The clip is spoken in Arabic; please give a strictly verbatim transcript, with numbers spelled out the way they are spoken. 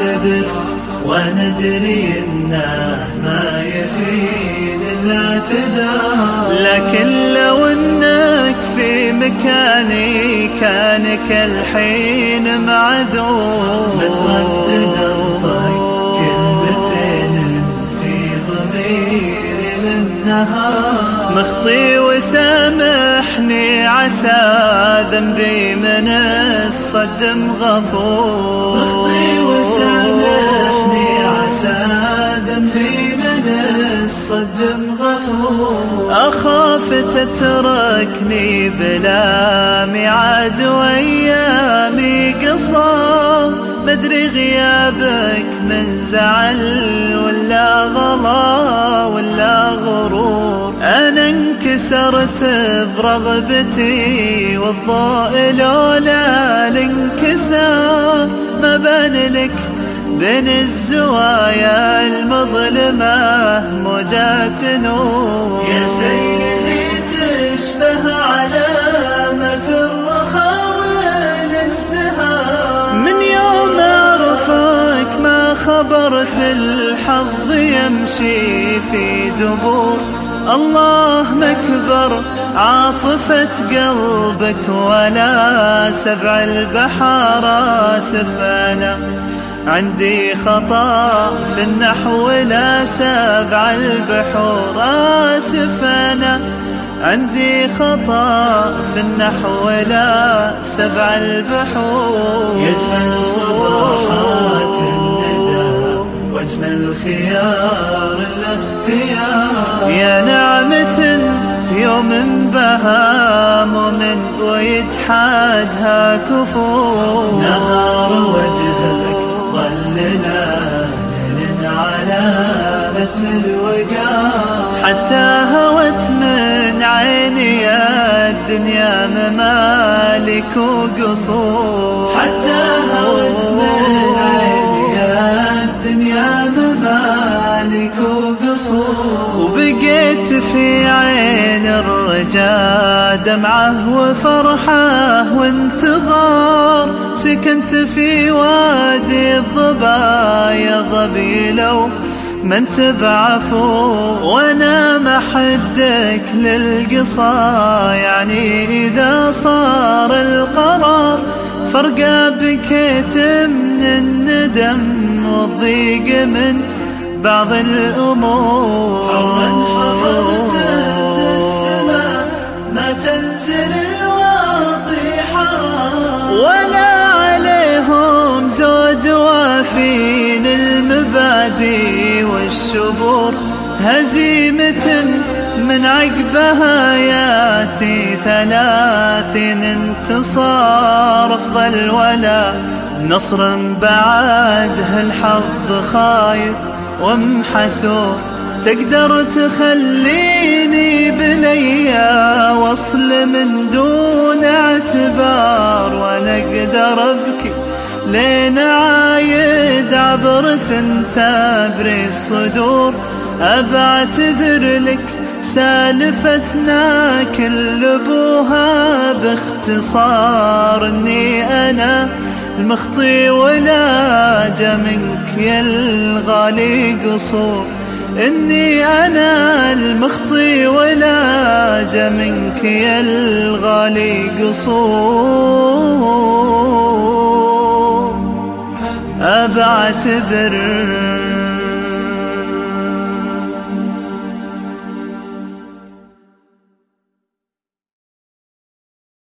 نعتذر وندري إنه ما يفيد الاعتذار، لكن لو إنك في مكاني كانك الحين معذور. متردد انطق كلمتين في ضميري بالنهار، مخطي وسامحني عسى ذنبي من الصدم غفور. مخطي وسامحني عسى ذنبي من الصدم غفور. أخاف تتركني بلا ميعاد وأيامي قصار، مدري غيابك من زعل ولا غلا ولا غرور. أنا انكسرت برغبتي والضوء لولا الانكسار، ما بان لك بين الزوايا المظلمة موجات نور. يا سيدي تشبه علامة الرخاء والازدهار، من يوم أعرفك ما خبرت الحظ يمشي في دبور. الله مكبر عاطفة قلبك ولا سبع البحار آسف. أنا عندي خطأ في النحو لا سبع البحور آسف. أنا عندي خطأ في النحو لا سبع البحور. يجمل صباحات الندى واجمل خيار الاختيار، يا نعمة يوم بها مؤمن ويجحدها كفور. نهار وجهك ظل ليل على مثل الوقار، حتى هوت من عيني الدنيا ممالك وقصور. حتى هوت من عيني الدنيا ممالك وقصور. وبقيت في عين الرجا دمعه وفرحه وانتظار، سكنت في وادي الضبايا ظبي لو ما انت بعفو. وانا محدك للقصا يعني اذا صار القرار، فرقا بكيت من الندم والضيق من بعض الامور. حرا حفظت ان السماء ما تنزل الواطي حرام، ولا عليهم زود وافين المبادئ والشبور. هزيمة من عقبها ياتي ثلاثين انتصار افضل، ولا نصر بعده الحظ خايب ومحسور. تقدر تخليني بليا وصل من دون اعتبار، وانا اقدر ابكي لين عايد عبرة تبري الصدور. أبعتذر لك سالفتنا كل ابوها باختصار، اني انا المخطي ولا جا منك يا الغالي قصور. اني انا المخطي ولا جا منك يا الغالي قصور. أبعتذر